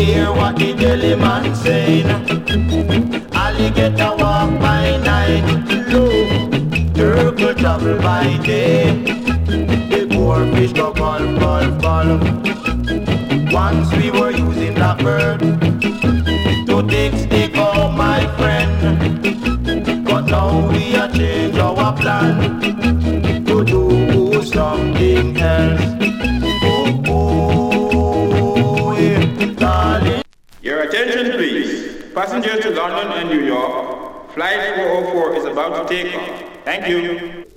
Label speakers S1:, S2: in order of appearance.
S1: hear what the jelly man saying. Alligator walk by night, low. Turtle travel by day. The poor fish go gulp, gulp, gulp. Once we were using that bird to take stick out, my friend. But now we are change our plan to do something else. Oh, oh, yeah, darling.
S2: Your attention please. Passengers to London and New York, flight 404 is about to take off. Thank you.